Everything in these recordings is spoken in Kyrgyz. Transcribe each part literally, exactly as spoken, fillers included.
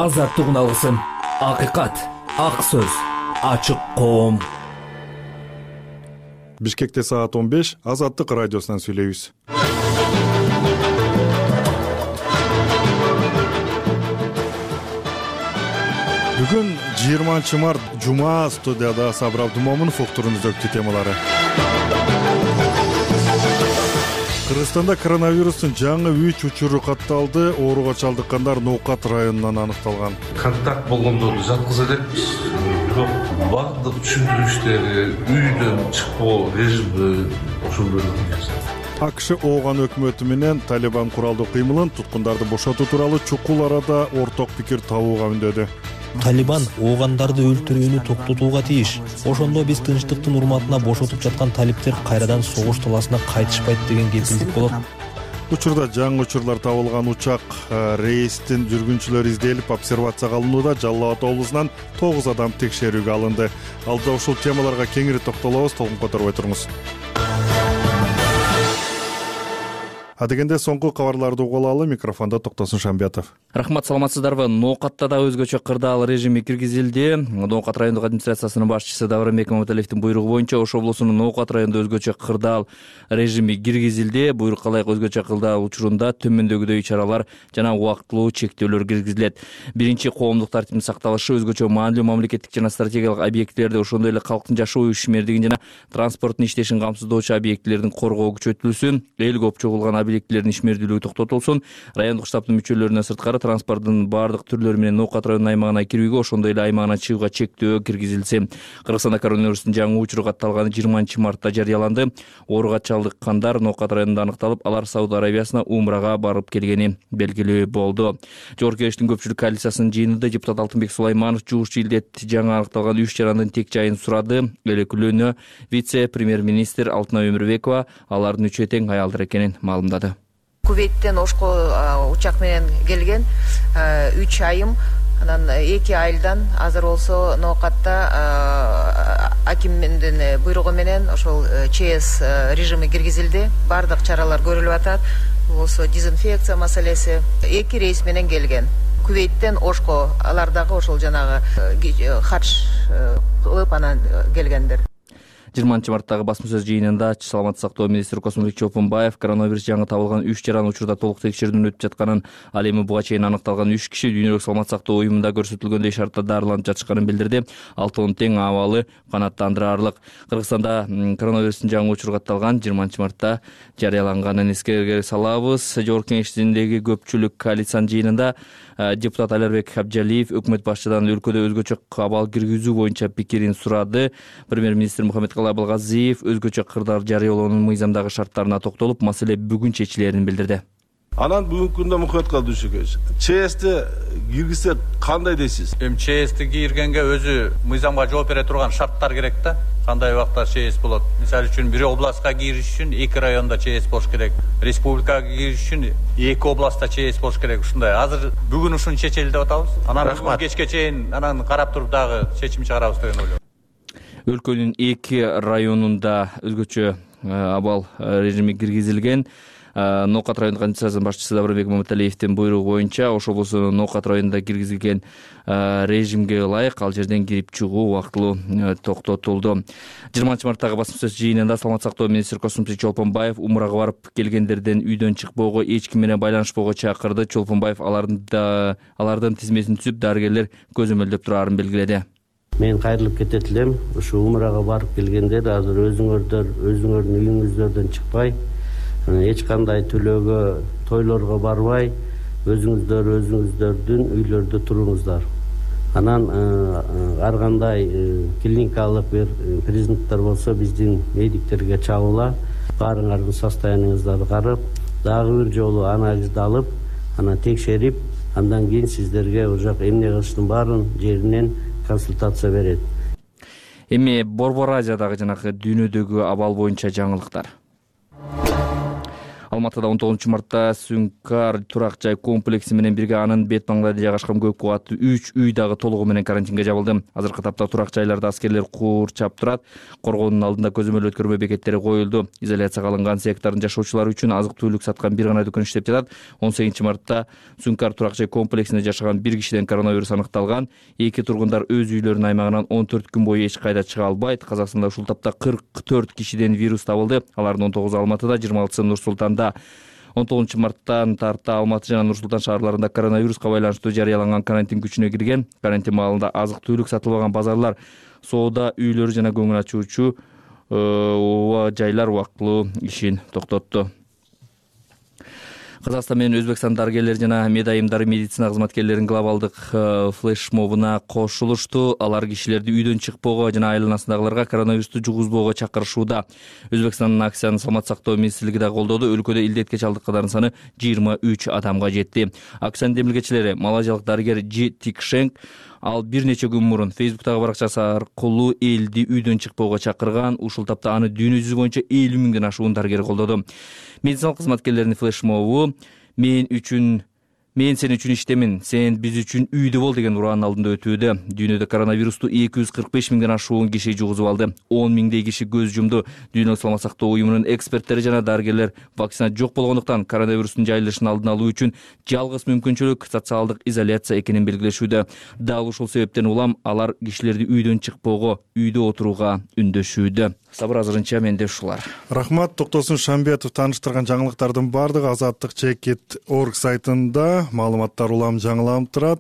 азаттык алгысым, акыйкат, ак сөз, ачык коом. Бишкекте саат он беш, Азаттык радиосунан сүйлөйбүз. Бүгүн жыйырманчы март жума, студияда Сабыр Абдумомунов уктуруңуздөгү темалары. Кыргызстанда коронавирустун жаңы үч учуру катталды. Ооруга чалдыккандар Ноокат районунан аныкталган. Контакт болгондорду жаткыза элекпиз. Бирок бардык түшүндүрүштөрү, үйдөн чыкпоо режими ошондой эле. АКШ ооган өкмөтү менен Талибан куралдуу кыймылын, туткундарды бошотуу тууралуу чукул арада орток пикир табууга үндөдү. Талибан оогандарды өлтүрүүнү токтотууга тийиш. Ошондо биз тынчтыктын урматына бошотуп жаткан талиптер кайрадан согуш таласына кайтышпайт деген кепилдик болот. Учурда жаңы учурлар табылган учак рейстин жүргүнчүлөрү изделип обсервацияга алынууда. Жалал Абад облусунан тогуз адам текшерүүгө алынды. Алда ушул темаларга кеңири токтолобуз, толкун которбой туруңуз. Адегенде соңку кабарларды угуп алалы. Микрофондо Токтосун Шамбетов. Рахмат, саламатсыздарбы? Ноокатта да өзгөчө кырдаал режими киргизилди. Ноокат райондук администрациясынын башчысы Давырбек Маматалиевдин буйругу боюнча Ош облусунун Ноокат районунда өзгөчө кырдаал режими киргизилди. Буйрукка ылайык өзгөчө кырдаал учурунда төмөндөгүдөй чаралар жана убактылуу чектөөлөр киргизилет. Биринчи, коомдук тартиптин сакталышы, өзгөчө маанилүү мамлекеттик жана стратегиялык объектилерди, ошондой эле калктын жашоо ишмердигин жана транспорттун иштешин камсыздоочу объектилердин коргоо күчөтүлсүн. Эл көп чогулган объектилердин ишмердүүлүгү токтотулсун. Райондук штабтын мүчөлөрүнө сырткары транспорттун баардык түрлөрү менен Ноокат районунун аймагына кирүүгө, ошондой эле аймагына чыгууга чектөө киргизилсе. Кыргызстанда коронавирустун жаңы учуру катталганы жыйырманчы мартта жарыяланды. Ооруга чалдыккандар Ноокат районунда аныкталып, алар Сауд Арабиясына умрага барып келгени белгилүү болду. Жогорку Кеңештин көпчүлүк коалициясынын жыйынында депутат Алтынбек Сулайманов жугуш илдет жаңы аныкталган үч жарандын тек жайын сурады. Элеклөөнө вице-премьер-министр Алтынай Өмүрбекова алардын үчөө тең аялдар экенин маалымдады. Кувейттен Ошко учак менен келген үч айым, анан эки айылдан азыр болсо Ноокатта акимдин буйругу менен ошол ЧС режими киргизилди. Бардык чаралар көрүлүп атат. Болсо дезинфекция маселеси. Эки рейс менен келген. Кувейттен Ошко, алардагы ошол жанагы хадж кылып анан келгендер. жыйырманчы марттагы басма сөз жыйынында саламаттык сактоо министри Космолбек Чолпонбаев коронавирус жаңы табылган үч жаран учурда толук текшерүүдөн өтүп жатканын, ал эми буга чейин аныкталган үч киши дүйнөлүк саламаттык сактоо уюмунда көрсөтүлгөндөй шартта дарыланып жатышканын билдирди. Алтынын тең абалы канааттандырарлык. Кыргызстанда коронавирустун жаңы учуру катталган жыйырманчы мартта жарыяланганын эскерге салабыз. Жогорку Кеңештиндеги көпчүлүк коалициянын жыйынында депутат Алербек Абжалиев өкмөт башчыдан өлкөдө өзгөчө абал киргизүү боюнча пикирин сурады. Премьер-министр Мухаммед Абылгазиев өзгөчө кырдаал жарыялоонун мыйзамдагы шарттарына токтолуп, маселе бүгүн чечилерин билдирди. Анан бүгүнкү күндө Мухаммед Калдышевич, ЧСти киргизсе кандай дейсиз? Эми ЧСти киргенге өзү мыйзамга жооп бере турган шарттар керек да. Кандай убакта ЧС болот? Мисалы үчүн бир областка кириш үчүн эки районда ЧС болуш керек. Республикага кириш үчүн эки областта ЧС болуш керек. Ушундай. Азыр бүгүн ушуну чечели деп атабыз. Анан бүгүн кечке чейин анан карап туруп дагы чечим чыгарабыз деген ойлойм. Өлкөнүн эки районунда өзгөчө абал режими киргизилген. Ноокат райондук администрациянын башчысы Давырбек Маматалиевдин буйругу боюнча Ош облусунун Ноокат районунда киргизилген режимге ылайык ал жерден кирип чыгуу убактылуу токтотулду. жыйырманчы марттагы басма сөз жыйынында саламаттык сактоо министри Космолбек Чолпонбаев умрага барып келгендерден үйдөн чыкпоого, эч ким менен байланышпоого чакырды. Чолпонбаев алардын алардын тизмесин түзүп, дарыгерлер көзөмөлдөп турарын белгиледи. Мен кайрылып кетет элем. Ушу умрага барып келгендер азыр өзүңөрдөр, өзүңөрдүн үйүңүздөрдөн чыкпай, эч кандай төлөөгө, тойлорго барбай, өзүңүздөр өзүңүздөрдүн үйлөрдө туруңуздар. Анан ар кандай клиникалык бир признактар болсо биздин медиктерге чабыла, баарыңардын состояниеңиздарды карап, дагы бир жолу анализди алып, анан текшерип, андан кийин сиздерге уже эмне кылыштын баарын жеринен консультация берет. Эми Борбор Азиядагы жанагы дүйнөдөгү абал боюнча жаңылыктар. Алматыда он тогузунчу мартта Сүнкар турак жай комплекси менен бирге анын бет маңдайда жайгашкан көп кубаттуу үч үй дагы толугу менен карантинге жабылды. Азыркы тапта турак жайларда аскерлер курчап турат. Коргоонун алдында көзөмөл өткөрмө бекеттери коюлду. Изоляцияга алынган сектордун жашоочулары үчүн азык-түлүк саткан бир гана дүкөн иштеп жатат. он сегизинчи мартта Сүнкар турак жай комплексинде жашаган бир кишиден коронавирус аныкталган. Эки тургундар өз үйлөрүнүн аймагынан он төрт күн бою эч кайда чыга албайт. Казакстанда ушул тапта кырк төрт кишиден вирус табылды. Алардын он тогузу Алматыда, жыйырма алтысы Нур Султанда. он тогузунчу марттан тарта Алматы жана Нур Султан шаарларында коронавируска байланыштуу жарыяланган карантин күчүнө кирген. Карантин маалында азык-түлүк сатылбаган базарлар, соода үйлөрү жана көңүл ачуучу жайлар убактылуу ишин токтотту. Казакстан менен Өзбекстан дарыгерлери жана медайымдары медицина кызматкерлеринин глобалдык флешмобуна кошулушту. Алар кишилерди үйдөн чыкпоого жана айланасындагыларга коронавирусту жугузбоого чакырышууда. Өзбекстандын акциянын саламат сактоо министрлиги да колдоду. Өлкөдө илдетке чалдыккандардын саны жыйырма үч адамга жетти. Акциянын демилгечилери малайзиялык дарыгер Джи Тикшенг ал бир нече күн мурун Фейсбуктагы баракчасы аркылуу элди үйдөн чыкпоого чакырган. Ушул тапта аны дүйнө жүзү боюнча элүү миңден ашуун дарыгер колдоду. Медициналык кызматкерлердин флешмобу мен үчүн Мен сен үчүн иштемин, сен биз үчүн үйдө бол деген ураанын алдында өтүүдө. Дүйнөдө коронавирусту эки жүз кырк беш миңден ашуун киши жугузуп алды. он миңдей киши көз жумду. Дүйнөлүк саламат сактоо уюмунун эксперттери жана дарыгерлер вакцина жок болгондуктан коронавирустун жайылышын алдын алуу үчүн жалгыз мүмкүнчүлүк социалдык изоляция экенин белгилешүүдө. Дал ушул себептен улам алар кишилерди үйдөн чыкпоого, үйдө отурууга үндөшүүдө. Сабыр азырынча менде ушулар. Рахмат. Токтосун Шамбетов тааныштырган жаңылыктардын бардыгы азаттык чекит точка орг сайтында маалыматтар улам жаңыланып турат.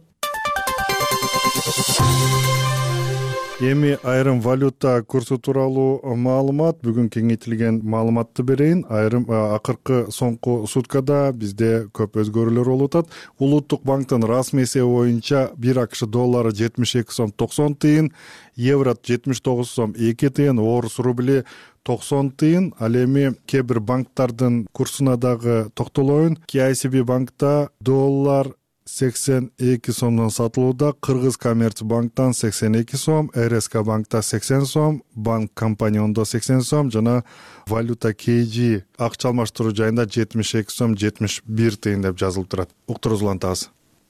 Эми айрым валюта курсу тууралуу маалымат, бүгүн кеңейтилген маалыматты берейин. Айрым акыркы соңку суткада бизде көп өзгөрүүлөр болуп атат. Улуттук банктын расмий эсеби боюнча бир акш доллары жетимиш эки сом токсон тыйын, евро жетимиш тогуз сом эки тыйын, орус рубли токсон тыйын. Ал эми кээ бир банктардын курсуна дагы токтолоюн. Кей ай си би банкта доллар сексен эки сомдон сатылууда, Кыргыз Коммерцбанктан сексен эки сом, эр эс ка банкта сексен сом, Банк Компаниондо сексен сом жана валюта кей джи акча алмаштыруу жайында жетимиш эки сом жетимиш бир тыйын деп жазылып турат. Уктуруңуз улантабыз.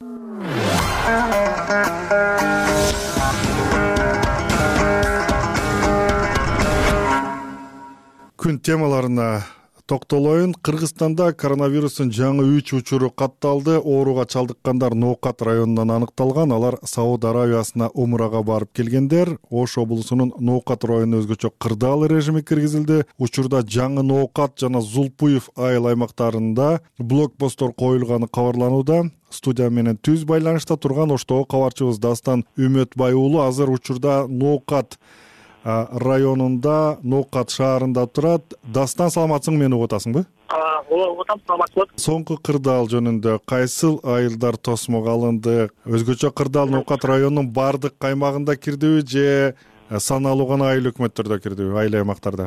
Күн темаларына токтолоюн. Кыргызстанда коронавирустун жаңы үч учуру катталды. Ооруга чалдыккандар Ноокат районунан аныкталган. Алар Сауд Аравиясына умрага барып келгендер. Ош облусунун Ноокат району өзгөчө кырдаал режими киргизилди. Учурда жаңы Ноокат жана Зулпуев айыл аймактарында блокпосттор коюлганы кабарланууда. Студия менен түз байланышта турган Оштогу кабарчыбыз Дастан Үмөтбай уулу азыр учурда Ноокат районунда, Ноокат шаарында турат. Дастан, саламатсың, мени угуп атасыңбы? Угуп атам, саламатсызбы? Соңку кырдаал жөнүндө кайсыл айылдар тосмого алынды? Өзгөчө кырдаал Ноокат районунун бардык аймагында кирдиби же саналуу гана айыл өкмөттөрдө кирдиби, айыл аймактарда?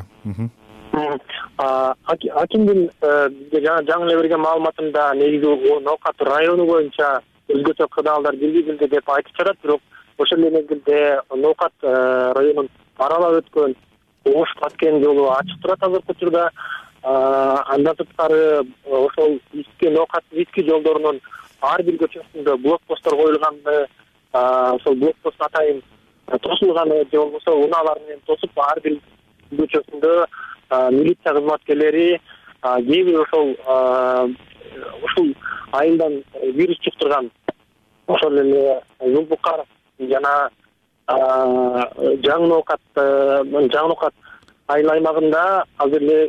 Акимдин жаңы эле берген маалыматында негизи Ноокат району боюнча өзгөчө кырдаалдар киргизилди деп айтып жатат, бирок ошол эле мезгилде Ноокат районун аралап өткөн Ош Баткен жолу ачык турат азыркы учурда. Андан сырткары ошол Иски Ноокат Иски жолдорунун ар бир көчөсүндө блокпосттор коюлганды, ошол блокпост атайын тосулганы же болбосо унаалар менен тосуп ар бир көчөсүндө милиция кызматкерлери кээ бир ошол ушул айылдан вирус жуктурган ошол эле Зулбукар жана жаңы Ноокат жаңы Ноокат айыл аймагында азыр эле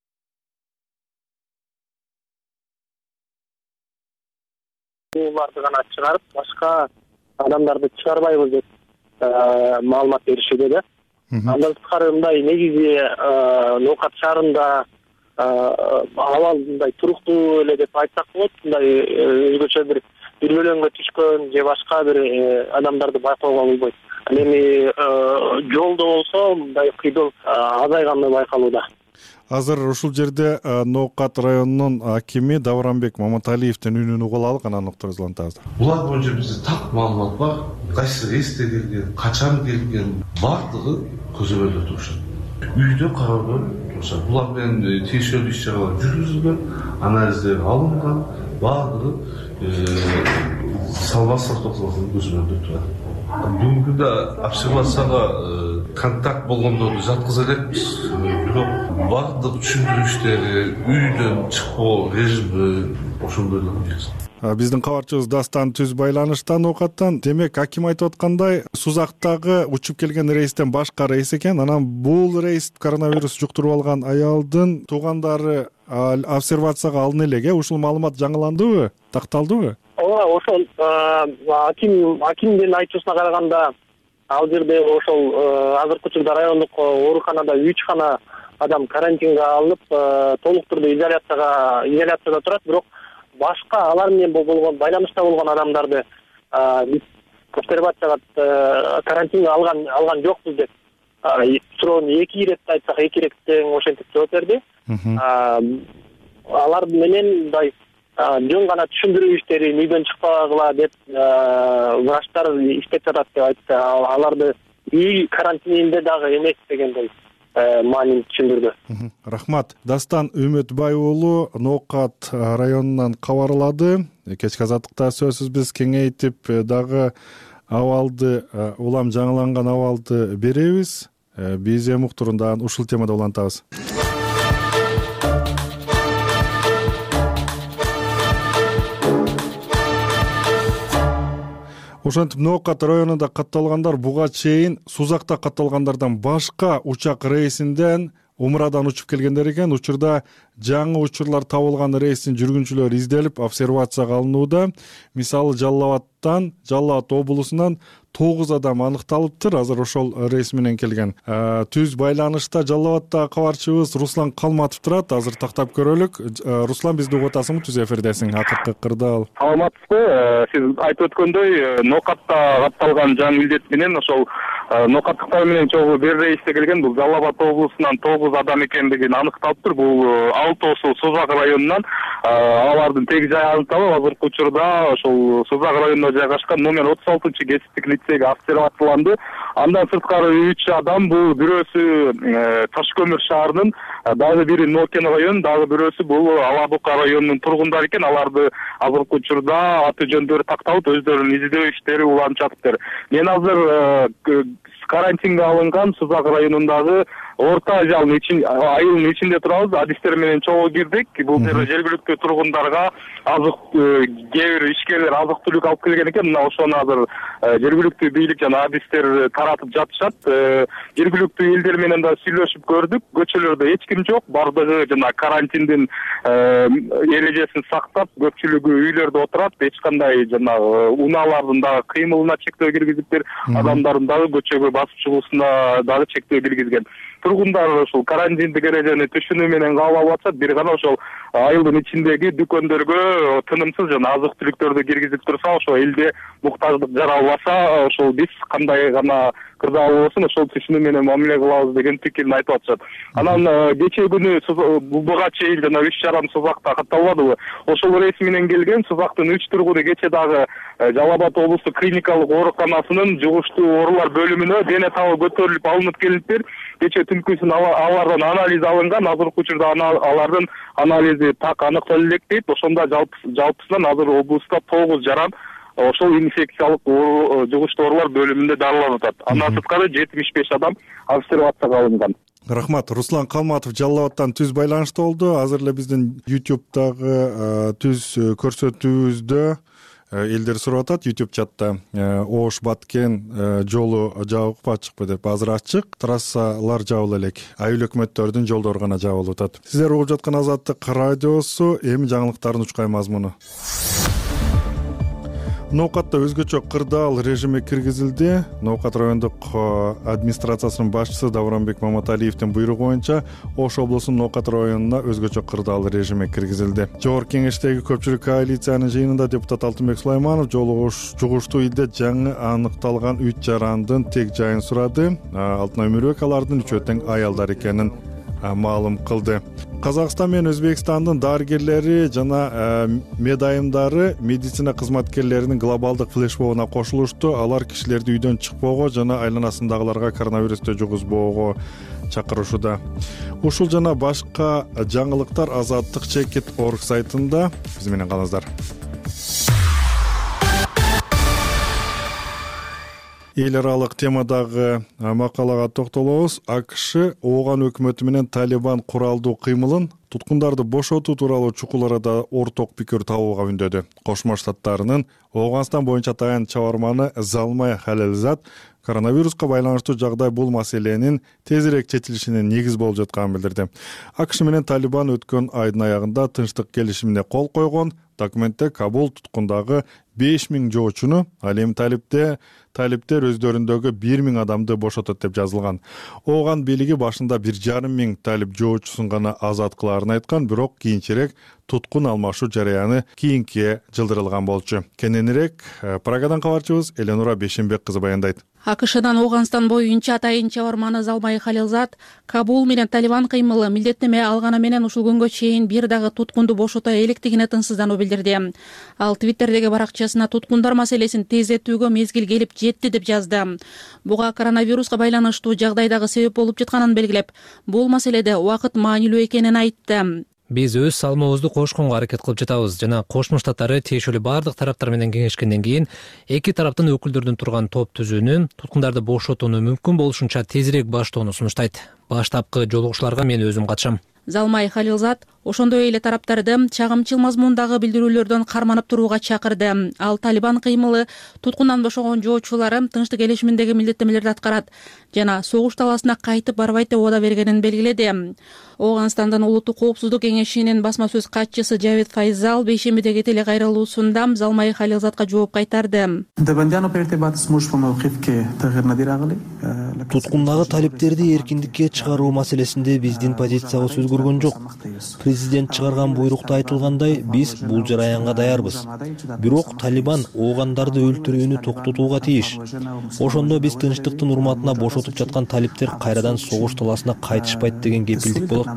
буларды гана чыгарып, башка адамдарды чыгарбайбыз деп маалымат беришүүдө да. Андан сырткары мындай негизи Ноокат шаарында абал мындай туруктуу эле деп айтсак болот. Мындай өзгөчө бир бир бөлөңгө түшкөн же башка бир адамдарды байкоого болбойт. Ал эми жолдо болсо мындай кыйдоо азайганы байкалууда. Азыр ушул жерде Ноокат районунун акими Давранбек Маматалиевдин үнүн угуп алалык, анан уктуруңуз улантабыз. Булар боюнча бизде так маалымат бар. Кайсы рейсте келген, качан келген, бардыгы көзөмөлдө турушат. үйдө кароодо ошо булар менен тиешелүү иш чаралар жүргүзүлгөн, анализдер алынган, баардыгы салбастык токтолгон көзөмөлдө турат. Бүгүнкү күндө обсервацияга контакт болгондорду жаткыза элекпиз, бирок баардык түшүндүрүштөрү, үйдөн чыкпоо режими ошондойлор эмес. Биздин кабарчыбыз Дастан түз байланышта ноокаттан. Демек, аким айтып аткандай, Сузактагы учуп келген рейстен башка рейс экен. Анан бул рейс коронавирус жуктуруп алган аялдын туугандары обсервацияга алына элек. Ушул маалымат жаңыландыбы, такталдыбы? Ооба, ошол аким акимдин айтуусуна караганда, ал жерде ошол азыркы учурда райондук ооруканада үч гана адам карантинге алынып, толук түрдө изоляцияга изоляцияда турат, бирок башка алар менен болгон байланышта болгон адамдарды биз обсервацияга карантинге алган алган жокпуз деп суроону эки ирет айтсак, эки ирет тең ошентип жооп берди. Алар менен мындай жөн гана түшүндүрүү иштерин үйдөн чыкпагыла деп врачтар иштеп жатат деп айтты. Аларды үй карантининде дагы эмес дегендей маанин түшүндүрдү. Рахмат. Дастан Үмүтбай уулу Ноокат районунан кабарлады. Кечки азаттыкта сөзсүз биз кеңейтип дагы абалды, улам жаңыланган абалды беребиз. Биз эм уктурунда ушул темада улантабыз. Ошентип Ноокат районунда катталгандар буга чейин Сузакта катталгандардан башка учак рейсинден Умрадан учуп келгендер экен. Учурда жаңы учурлар табылган рейстин жүргүнчүлөрү изделип, обсервацияга алынууда. Мисалы Жалал-Абадтан, Жалал-Абад облусунан тогуз адам аныкталыптыр. Азыр ошол рейс менен келген. Түз байланышта Жалал-Абадта кабарчыбыз Руслан Калматов турат. Азыр тактап көрөлүк. Руслан, бизди угуп атасыңбы? Түз эфирдесиң. Акыркы кырдаал. Саламатсызбы? Сиз айтып өткөндөй, Ноокатта катталган жаңы илдет менен ошол Ноокаттыктар менен чогуу бир рейсте келген. Бул Жалал-Абад облусунан тогуз адам экендиги аныкталыптыр. Бул алтоосу Сузак районунан. Алардын тег жайы аныкталып, азыркы учурда ошол Сузак районунда жайгашкан номер отуз алтынчы кесиптик лицейге обсервацияланды. Андан сырткары үч адам, бул бирөөсү Таш көмүр шаарынын, дагы бири Нокен район, дагы бирөөсү бул Ала Бука районунун тургундары экен. Аларды азыркы учурда аты жөндөрү такталып, өздөрүнүн издөө иштери уланып жатыптыр. Мен азыр карантинге алынган Сузак районундагы Орто Ажалдын ичин айылынын ичинде турабыз. Адистер менен чогуу кирдик. Бул жерде жергиликтүү тургундарга азык кээ бир ишкерлер азык түлүк алып келген экен. Мына ошону азыр жергиликтүү бийлик жана адистер таратып жатышат. Жергиликтүү элдер менен да сүйлөшүп көрдүк. Көчөлөрдө эч ким жок. Бардыгы жана карантиндин эрежесин сактап, көпчүлүгү үйлөрдө отурат. Эч кандай жана унаалардын дагы кыймылына чектөө киргизиптир. Адамдардын дагы көчөгө басып чыгуусуна дагы чектөө киргизген. Тургундар ошол карантиндик эрежени түшүнүү менен кабыл алып атышат. Бир гана ошол айылдын ичиндеги дүкөндөргө тынымсыз жана азык түлүктөрдү киргизип турса, ошол элде муктаждык жаралбаса, ошол биз кандай гана кырдаал болсун ошол түшүнүү менен мамиле кылабыз деген пикирин айтып атышат. Анан кечээ күнү буга чейин жана үч жарым Сузакта катталбадыбы? Ошол рейс менен келген Сузактын үч тургуну кечээ дагы Жалал-Абад облустук клиникалык ооруканасынын жугуштуу оорулар бөлүмүнө дене табы көтөрүлүп алынып келиптир. Кечээ түнкүсүн алардан анализ алынган. Азыркы учурда алардын анализи так аныктала элек дейт. Ошондо жалпысынан азыр облуста тогуз жаран ошол инфекциялык жугуштуу оорулар бөлүмүндө дарыланып атат. Андан сырткары жетимиш беш адам обсервацияга алынган. Рахмат. Руслан Калматов Жалал-Абадтан түз байланышта болду. Азыр эле биздин YouTube'дагы түз көрсөтүүбүздө элдер сурап атат YouTube чатта. Ош Баткен жолу жабыкпы ачыкпы деп. Азыр ачык. Трассалар жабыла элек. Айыл өкмөттөрдүн жолдору гана жабылып атат. Сиздер угуп жаткан Азаттык радиосу. Эми жаңылыктардын учкай мазмуну. Ноокатта өзгөчө кырдаал режими киргизилди. Ноокат райондук администрациясынын башчысы Давранбек Маматалиевдин буйругу боюнча Ош облусунун Ноокат районуна өзгөчө кырдаал режими киргизилди. Жогорку кеңештеги көпчүлүк коалициянын жыйынында депутат Алтынбек Сулайманов жугуштуу илдет жаңы аныкталган үч жарандын тег жайын сурады. Алтынай Өмүрбек алардын үчөө тең аялдар экенин маалым кылды. Казакстан менен Өзбекстандын дарыгерлери жана медайымдары медицина кызматкерлеринин глобалдык флешмобуна кошулушту. Алар кишилерди үйдөн чыкпоого жана айланасындагыларга коронавирусту жугузбоого чакырышууда. Ушул жана башка жаңылыктар Азаттык чекит точка орг сайтында. Биз менен калыңыздар. Эл аралык темадагы макалага токтолобуз. АКШ Ооган өкмөтү менен Талибан куралдуу кыймылын туткундарды бошотуу тууралуу чукул арада орток пикир табууга үндөдү. Кошмо Штаттарынын Ооганстан боюнча таян чабарманы Залмай Халилзад коронавируска байланыштуу жагдай бул маселенин тезирээк чечилишине негиз болуп жатканын билдирди. АКШ менен Талибан өткөн айдын аягында тынчтык келишимине кол койгон. Документте Кабул туткундагы беш миң жоочуну, ал эми Талипте Талиптер өздөрүндөгү бир миң адамды бошотот деп жазылган. Ооган бийлиги башында бир жарым миң талип жоочусун гана азат кылаарын айткан, бирок кийинчерээк туткун алмашуу жараяны кийинкиге жылдырылган болчу. Кененирээк Прагадан кабарчыбыз Эленура Бешенбек кызы баяндайт. АКШдан Ооганстан боюнча атайын чабарманы Залмай Халилзад Кабул менен Талибан кыймылы милдеттеме алганы менен ушул күнгө чейин бир дагы туткунду бошото электигине тынчсыздануу билдирди. Ал Твиттердеги баракчасына туткундар маселесин тездетүүгө мезгил келип жетти деп жазды. Буга коронавируска байланыштуу жагдайдагы себеп болуп жатканын белгилеп, бул маселеде убакыт маанилүү экенин айтты. Биз өз салмыбызды кошконго аракет кылып жатабыз жана Кошмо Штаттары тиешелүү бардык тараптар менен кеңешкенден кийин эки тараптын өкүлдөрүнөн турган топ түзүүнү туткундарды бошотууну мүмкүн болушунча тезирээк баштоону сунуштайт. Баштапкы жолугушууларга мен өзүм катышам. Залмай Халилзад ошондой эле тараптарды чагымчыл мазмундагы билдирүүлөрдөн карманып турууга чакырды. Ал Талибан кыймылы туткундан бошогон жоочулары тынчтык келишиминдеги милдеттемелерди аткарат жана согуш талаасына кайтып барбайт деп убада бергенин белгиледи. Ооганстандын улуттук коопсуздук кеңешинин басма сөз катчысы Жавид Файзал бейшембидеги телекайрылуусунда Залмай Халилзадка жооп кайтарды. Туткундагы талиптерди эркиндикке чыгаруу маселесинде биздин позициябыз өзгөргөн жок. Президент чыгарган буйрукта айтылгандай, биз бул жараянга даярбыз. Бирок Талибан оогандарды өлтүрүүнү токтотууга тийиш. Ошондо биз тынчтыктын урматына бошотуп жаткан талиптер кайрадан согуш талаасына кайтышпайт деген кепилдик болот.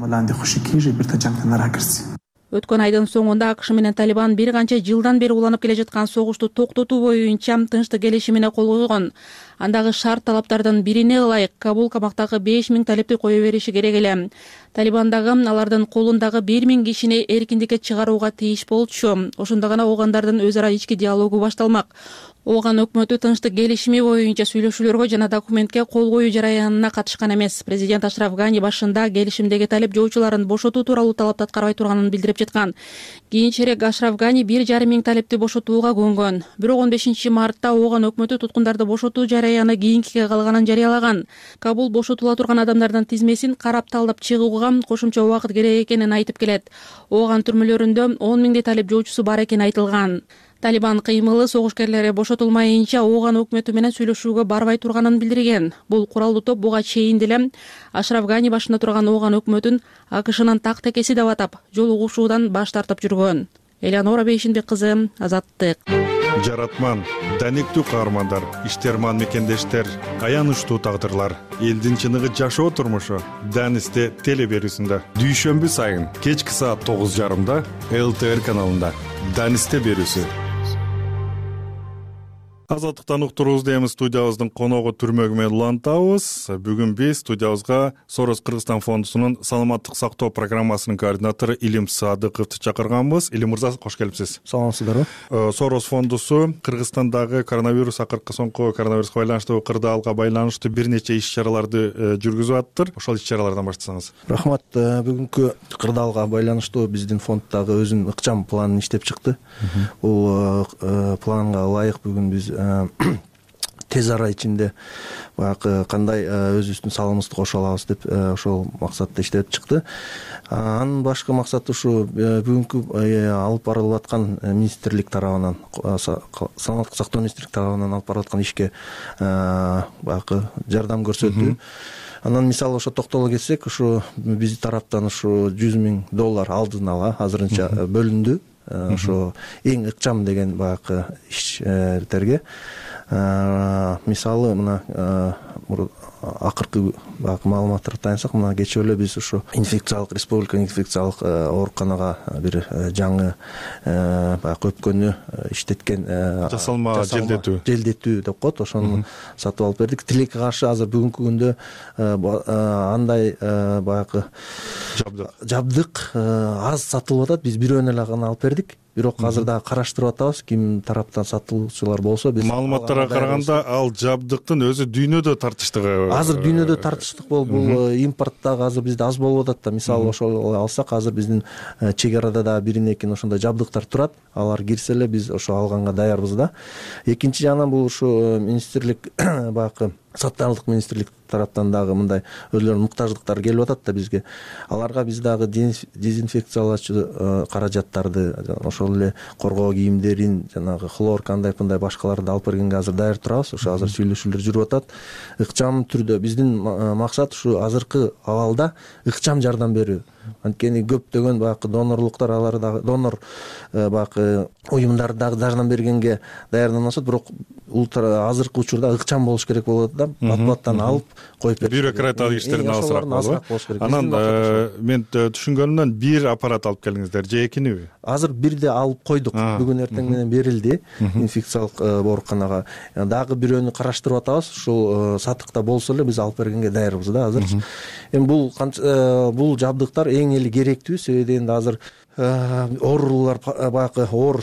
Өткөн айдын соңунда АКШ менен Талибан бир канча жылдан бери уланып келе жаткан согушту токтотуу боюнча тынчтык келишимине кол койгон. Андагы шарт талаптардын бирине ылайык Кабул камактагы беш миң талипти кое бериши керек эле. Талибандагы алардын колундагы бир миң кишини эркиндикке чыгарууга тийиш болчу. Ошондо гана оогандардын өз ара ички диалогу башталмак. Ооган өкмөтү тынчтык келишими боюнча сүйлөшүүлөргө жана документке кол коюу жараянына катышкан эмес. Президент Ашраф Гани башында келишимдеги талип жоочуларын бошотуу тууралуу талапты аткарбай турганын билдирип жаткан. Кийинчерээк Ашраф Гани бир жарым миң талипти бошотууга көнгөн. Бирок он бешинчи мартта Ооган өкмөтү туткундарды бошотуу жараяны кийинкиге калганын жарыялаган. Кабул бошотула турган адамдардын тизмесин карап талдап чыгууга кошумча убакыт керек экенин айтып келет. Ооган түрмөлөрүндө он миңдей талип жоочусу бар экени айтылган. Талибан кыймылы согушкерлери бошотулмайынча Ооган өкмөтү менен сүйлөшүүгө барбай турганын билдирген. Бул куралдуу топ буга чейин деле Ашраф Гани башында турган Ооган өкмөтүн АКШнын так текеси деп атап, жолугушуудан баш тартып жүргөн. Эленора Бейшенбек кызы, Азаттык. Жаратман, даниктүү каармандар, иштерман мекендештер, аянычтуу тагдырлар, элдин чыныгы жашоо турмушу Данисте теле берүүсүндө дүйшөмбү сайын кечки саат тогуз жарымда эл тэ эр каналында Данисте берүүсү. Азаттыктан уктурубуз дейбиз. Студиябыздын коногу түрмөгү менен улантабыз. Бүгүн биз студиябызга Сорос Кыргызстан фондусунун саламаттык сактоо программасынын координатору Илим Садыковду чакырганбыз. Илим мырза, кош келипсиз. Саламатсыздарбы. Сорос фондусу Кыргызстандагы коронавирус акыркы соңку коронавируска байланыштуу кырдаалга байланыштуу бир нече иш-чараларды жүргүзүп аттыр. Ошол иш-чаралардан баштасаңыз. Рахмат. Бүгүнкү кырдаалга байланыштуу биздин фонд дагы өзүнүн ыкчам планын иштеп чыкты. Бул планга ылайык бүгүн биз тез ара ичинде баягы кандай өзүбүздүн салымыбызды кошо алабыз деп ошол максатта иштеп чыкты. Анын башкы максаты ушу бүгүнкү алып барылып аткан министрлик тарабынан, саламаттык сактоо министрлик тарабынан алып барылып аткан ишке баягы жардам көрсөтүү. Анан мисалы ошо токтоло кетсек, ушу биздин тараптан ушу жүз миң доллар алдын ала азырынча бөлүндү. Ошо эң ыкчам деген баягы иштерге. мисалы мына акыркы баягы маалыматтарга таянсак, мына кечээ эле биз ушу инфекциялык республика инфекциялык ооруканага бир жаңы баягы өпкөнү иштеткен жасалма желдетүү желдетүү деп коет, ошону сатып алып бердик. Тилекке каршы азыр бүгүнкү күндө андай баягы жабдык жабдык аз сатылып атат. Биз бирөөнү эле гана алып бердик. Бирок азыр дагы караштырып атабыз, ким тараптан сатуучулар болсо биз маалыматтарга караганда ал жабдыктын өзү дүйнөдө тартыштыгы азыр дүйнөдө тартыштык болуп, бул импорттагы азыр бизде аз болуп атат да. Мисалы ошол алсак, азыр биздин чек арада дагы бирин экин ошондой жабдыктар турат. Алар кирсе эле биз ошо алганга даярбыз да. Экинчи жагынан бул ушу министрлик баягы саттарлык министрлик тараптан дагы мындай өзлөрүнүн муктаждыктары келип атат да бизге. Аларга биз дагы дезинфекциялоочу каражаттарды, ошол эле коргоо кийимдерин, жанагы хлор кандай мындай башкаларды алып бергенге азыр даяр турабыз. Ошо азыр сүйлөшүүлөр жүрүп атат. Ыкчам түрдө биздин максат ушу азыркы абалда ыкчам жардам берүү. Анткени көптөгөн баягы донорлуктар, алар дагы донор баягы уюмдар дагы жардам бергенге даярданышат, бирок азыркы учурда ыкчам болуш керек болот да. Бат-баттан алып коюп берип бюрократиялык иштерин азыраак болобу. Анан мен түшүнгөнүмдөн бир аппарат алып келдиңиздер же экиниби? Азыр бирди алып койдук. Бүгүн эртең менен берилди инфекциялык ооруканага. Дагы бирөөнү караштырып атабыз. Ушул сатыкта болсо эле биз алып бергенге даярбыз да азыр. Эми бул бул жабдыктар эң эле керектүү, себеби дегенде азыр оорулар баягы оор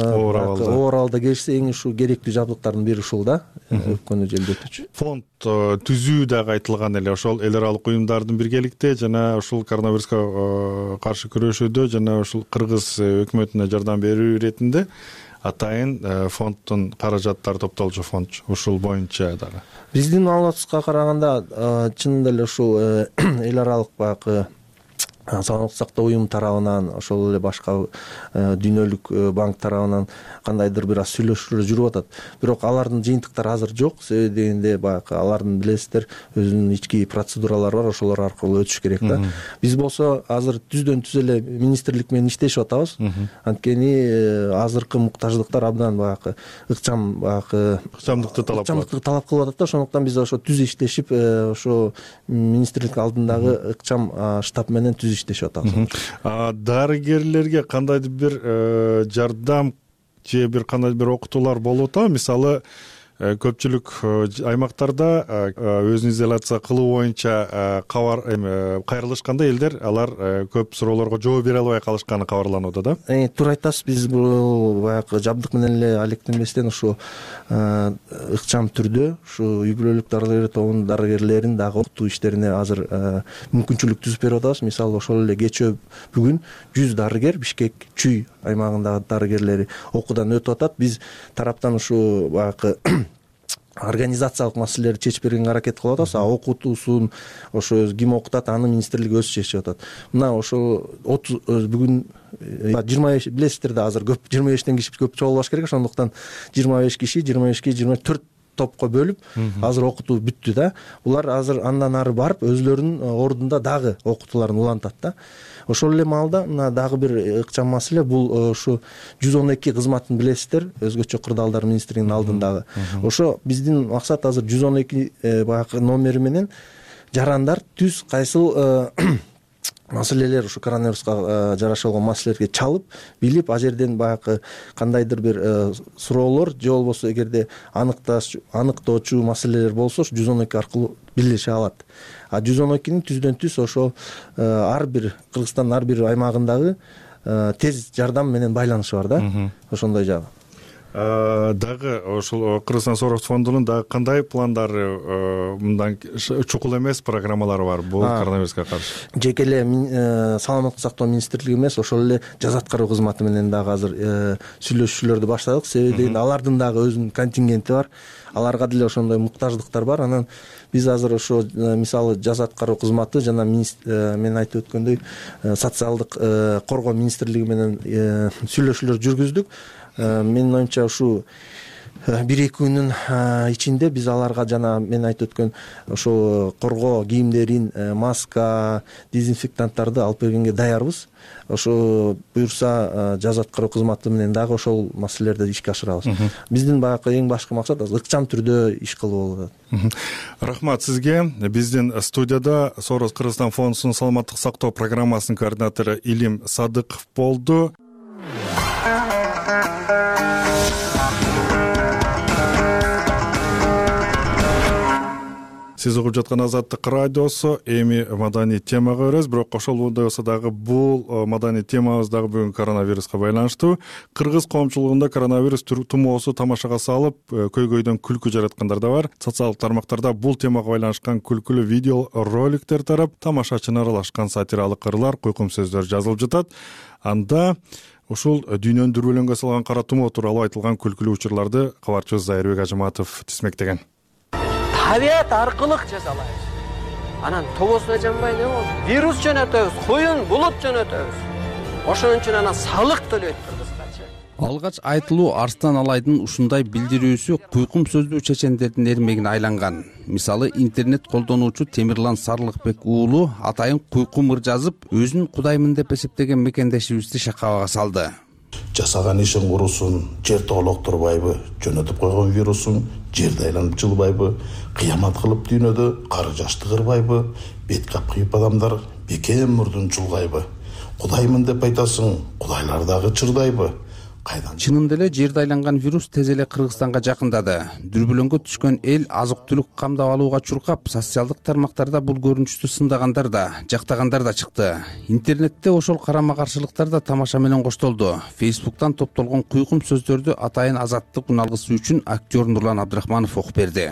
оор абалда келишсе эң ушу керектүү жабдыктардын бири ушул да, өпкөнү желдетүүчү. Фонд түзүү дагы айтылган эле, ошол эл аралык уюмдардын биргеликте жана ушул коронавируска каршы күрөшүүдө жана ушул кыргыз өкмөтүнө жардам берүү иретинде атайын фонддун каражаттары топтолчу фонд ушул боюнча дагы. Биздин маалыматыбызга караганда чынында эле ушул эл аралык баягы саламаттык сактоо уюму тарабынан, ошол эле башка дүйнөлүк банк тарабынан кандайдыр бир аз сүйлөшүүлөр жүрүп атат. Бирок алардын жыйынтыктары азыр жок. Себеби дегенде баягы алардын билесиздер өзүнүн ички процедуралары бар, ошолор аркылуу өтүш керек да. Биз болсо азыр түздөн түз эле министрлик менен иштешип атабыз. Анткени азыркы муктаждыктар абдан баягы ыкчам баягы ыкчамдыкты талап кылат. Ыкчамдыкты талап кылып атат да. Ошондуктан биз ошо түз иштешип, ошо министрлик алдындагы ыкчам штаб менен түз иштешип атабыз. Дарыгерлерге кандайдыр бир жардам же бир кандайдыр бир окутуулар болуп атабы? Мисалы көпчүлүк аймактарда өзүн изоляция кылуу боюнча кабар кайрылышканда элдер алар көп суроолорго жооп бере албай калышканы кабарланууда да. Туура айтасыз. Биз бул баягы жабдык менен эле алектенбестен ушу ыкчам түрдө ушу үй бүлөлүк дарыгерлер тобунун дарыгерлерин дагы окутуу иштерине азыр мүмкүнчүлүк түзүп берип атабыз. Мисалы ошол эле кечээ бүгүн жүз дарыгер Бишкек Чүй аймагындагы дарыгерлери окуудан өтүп атат. Биз тараптан ушу баягы организациялык маселелерди чечип бергенге аракет кылып атабыз. А окутуусун ошо ким окутат, аны министрлик өзү чечип атат. Мына ошо бүгүн жыйырма беш билесиздер да, азыр көп жыйырма бештен киши көп чогулбаш керек. Ошондуктан жыйырма беш киши жыйырма бешке жыйырма төрт топко бөлүп азыр окутуу бүттү да. Булар азыр андан ары барып өзлөрүнүн ордунда дагы окутууларын улантат да. Ошол эле маалда мына дагы бир ыкчам маселе, бул ушу жүз он эки кызматын билесиздер, өзгөчө кырдаалдар министрлигинин алдындагы. Ошо биздин максат азыр жүз он эки баягы номери менен жарандар түз кайсыл маселелер, ушу коронавируска жараша болгон маселелерге чалып, билип, а жерден баягы кандайдыр бир суроолор же болбосо эгерде аныкташ аныктоочу маселелер болсо ушу жүз он эки аркылуу билише алат. А жүз он экинин түздөн түз ошо ар бир Кыргызстандын ар бир аймагындагы тез жардам менен байланышы бар да. Ошондой жагы. Дагы ошол Кыргызстан Соорокс фондунун дагы кандай пландары, мындан чукул эмес программалары бар бул коронавируска каршы? Жеке эле саламаттык сактоо министрлиги эмес, ошол эле жаза аткаруу кызматы менен дагы азыр сүйлөшүүлөрдү баштадык. Себеби алардын дагы өзүнүн контингенти бар. Аларга деле ошондой муктаждыктар бар. Анан биз азыр ошо мисалы жаза аткаруу кызматы жана мен айтып өткөндөй социалдык коргоо министрлиги менен сүйлөшүүлөр жүргүздүк. Менин оюмча ушу бир эки күнүн ичинде биз аларга жана мен айтып өткөн ошол коргоо кийимдерин, маска, дезинфектанттарды алып бергенге даярбыз. Ошо буюрса жаза аткаруу кызматы менен дагы ошол маселелерди ишке ашырабыз. Биздин баягы эң башкы максат ыкчам түрдө иш кылуу болот. Рахмат сизге. Биздин студияда Сорос Кыргызстан фондунун саламаттык сактоо программасынын координатору Илим Садыков болду. Сиз угуп жаткан Азаттык радиосу, эми маданий темага өрөбүз. Бирок ошол болсо дагы бул маданий темабыз дагы бүгүн коронавируска байланыштуу. Кыргыз коомчулугунда коронавирус тумоосу тамашага салып, көйгөйдөн күлкү жараткандар да бар. Социалдык тармактарда бул темага байланышкан күлкүлүү видео роликтер тарап, тамашачыны аралашкан сатиралык ырлар, куйкум сөздөр жазылып жатат. Анда ушул дүйнөнү дүрбөлөңгө салган кара тумоо тууралуу айтылган күлкүлүү учурларды кабарчыбыз Зайырбек Ажыматов тизмектеген. Табиат аркылык жасалайбыз. Анан тобосуна жанбай не болду? Вирус жөнөтөбүз, куюн булут жөнөтөбүз. Ошон үчүн анан салык төлөйт кыргызча. Алгач айтылуу Арстан Алайдын ушундай билдирүүсү куйкум сөздүү чечендердин эрмегине айланган. Мисалы, интернет колдонуучу Темирлан Сарлыкбек уулу атайын куйкум ыр жазып, өзүн кудаймын деп эсептеген мекендешибизди шакабага салды. Жасаган ишин курусун, жер тоолоктурбайбы, жөнөтүп койгон вирусун жерде айланып жылбайбы, кыямат кылып дүйнөдө кары жашты кырбайбы, бет капкыйып адамдар бекем мурдун чулгайбы. Кудаймын деп айтасың, кудайлар дагы чырдайбы? Кайдан? Чынында эле жерде айланган вирус тез эле Кыргызстанга жакындады. Дүрбөлөңгө түшкөн эл азык-түлүк камдап алууга чуркап, социалдык тармактарда бул көрүнүштү сындагандар да, жактагандар да чыкты. Интернетте ошол карама-каршылыктар да тамаша менен коштолду. Фейсбуктан топтолгон куйкум сөздөрдү атайын азаттык уналгысы үчүн актер Нурлан Абдрахманов окуп берди.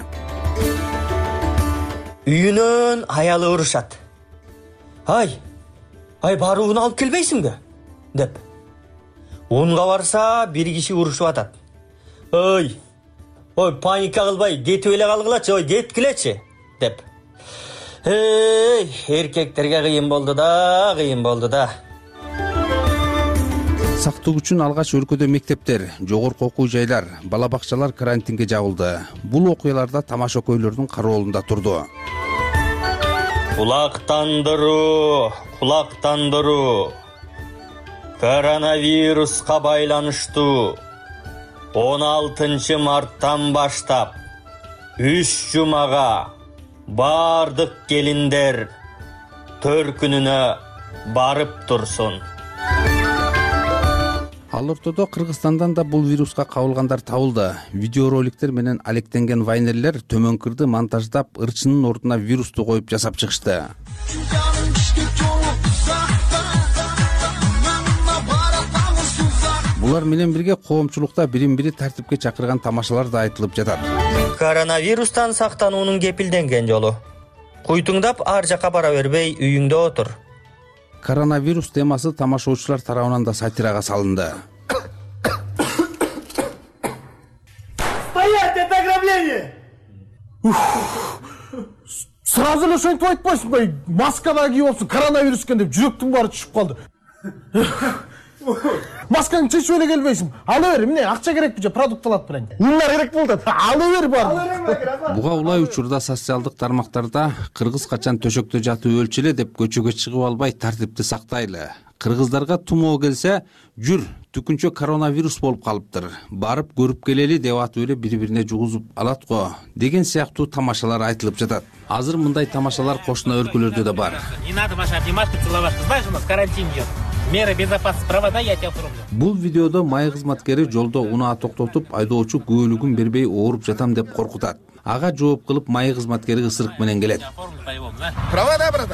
Үйүнөн аялы урушат. Ай, ай бары уун алып келбейсиңби? деп. Унга барса бир киши урушуп атат. Ой, ой паника кылбай, кетип эле калгылачы, ой кеткилечи деп. Эй, эркектерге кыйын болду да, кыйын болду да. Сактык үчүн алгач өлкөдө мектептер, жогорку окуу жайлар, бала бакчалар карантинге жабылды. Бул окуяларда тамаша көйлөрдүн кароолунда турду. Кулактандыруу, кулактандыруу. Коронавируска байланыштуу он алтынчы марттан баштап үч жумага бардык келиндер төркүнүнө барып турсун. Ал ортодо Кыргызстандан да бул вируска кабылгандар табылды. Видеороликтер менен алектенген вайнерлер төмөнкүрдү монтаждап, ырчынын ордуна вирусту коюп жасап чыгышты. Булар менен бирге коомчулукта бирин-бири тартипке чакырган тамашалар да айтылып жатат. Коронавирустан сактануунун кепилденген жолу. Куйтуңдап ар жака бара бербей үйүңдө отур. Коронавирус темасы тамашаучулар тарабынан да сатирага салынды. Стоять, это ограбление! Сразу эле ошентип айтпайсыңбы? Маска да кийип алыпсың, коронавирус экен деп жүрөктүн баары түшүп калды. Маскаңды чечип эле келбейсиң. Ала бер, эмне акча керекпи же продукт алат белең. Ундар керек болду. Ала бер бар. Буга улай учурда социалдык тармактарда кыргыз качан төшөктө жатып өлчүлө деп көчөгө чыгып албай тартипти сактайлы. Кыргыздарга тумоо келсе, жүр, түкүнчө коронавирус болуп калыптыр. Барып көрүп келели деп атып эле бири-бирине жугузуп алат го деген сыяктуу тамашалар айтылып жатат. Азыр мындай тамашалар кошуна өлкөлөрдө да бар. Не надо машать и маску целовать. Знаешь, у нас карантин идет. Меры безопасности провода я тебя оформлю. Бул видеодо май кызматкери жолдо унаа токтотуп, айдоочу күбөлүгүн бербей ооруп жатам деп коркутат. Ага жооп кылып май кызматкери ысырык менен келет. Провода, братан.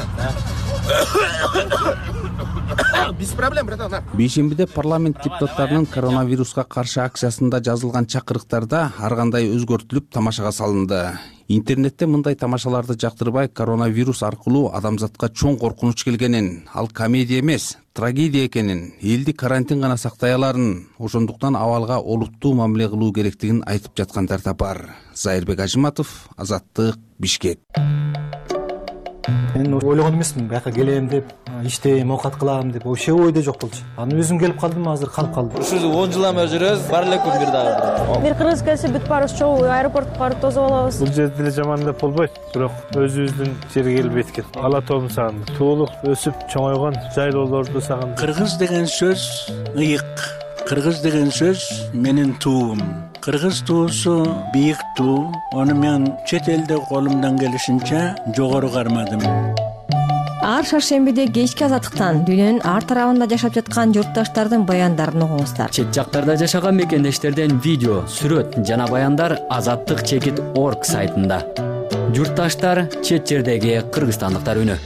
Без проблем, братан. Бейшембиде парламент депутаттарынын коронавируска каршы акциясында жазылган чакырыктарда ар кандай өзгөртүлүп тамашага салынды. Интернетте мындай тамашаларды жактырбай, коронавирус аркылуу адамзатка чоң коркунуч келгенин, ал комедия эмес, трагедия экенин, элди карантин гана сактай аларын, ошондуктан абалга олуттуу мамиле кылуу керектигин айтып жаткандар да бар. Зайырбек Ажыматов, Азаттык, Бишкек. мен ойлогон эмесмин бияка келем деп, иштейм, оокат кылам деп, вообще ойдо жок болчу. Анан өзүм келип калдым, азыр калып калдым. Ушул он жылдан бери жүрөбүз, бар элекпи бир дагы. Бир кыргыз келсе бүт баарыбыз чогуу аэропортко барып тосуп алабыз. Бул жерде деле жаман деп болбойт, бирок өзүбүздүн жерге келип эткен. Ала тоомду сагындым. Туулуп, өсүп, чоңойгон жайлоолорду сагындым. Кыргыз деген сөз ыйык. Кыргыз деген сөз менин туум. Кыргыз туусу бийик туу. Аны мен чет элде колумдан келишинче жогору кармадым. Ар шаршембиде кечки азаттыктан дүйнөнүн ар тарабында жашап жаткан журтташтардын баяндарын угуңуздар. Чет жактарда жашаган мекендештерден видео, сүрөт жана баяндар азаттык чекит точка орг сайтында. Журтташтар, чет жердеги кыргызстандыктар үнү.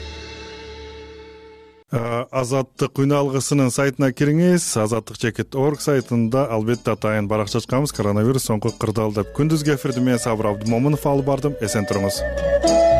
Азаттык үн алгысынын сайтына кириңиз. азаттык чекит точка орг сайтында албетте атайын баракча ачканбыз. Коронавирус соңку кырдаал деп. Күндүзгү эфирди мен Сабыр Абдымомунов алып бардым. Эсен туруңуз.